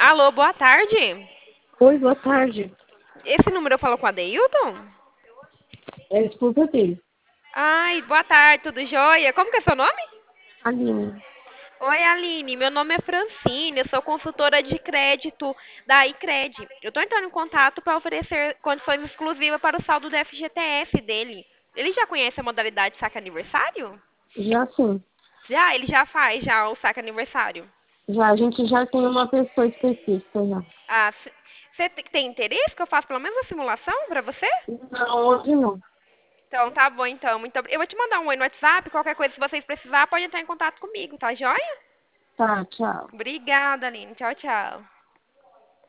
Alô, boa tarde. Oi, boa tarde. Esse número eu falo com a Deilton? É a esposa dele, Ai, boa tarde, tudo jóia? Como que é seu nome? Aline. Oi, Aline. Meu nome é Francine, eu sou consultora de crédito da iCred. Eu estou entrando em contato para oferecer condições exclusivas para o saldo do FGTS dele. Ele já conhece a modalidade saque aniversário? Já sim, Já, ele já faz já o saque aniversário. já a gente já tem uma pessoa específica já. Ah, você tem interesse que eu faça pelo menos uma simulação para você? Não, hoje não. Então, tá bom, então. Eu vou te mandar um oi no WhatsApp. Qualquer coisa, se vocês precisar, pode entrar em contato comigo, tá joia? Tá, tchau. Obrigada, Aline. Tchau, tchau.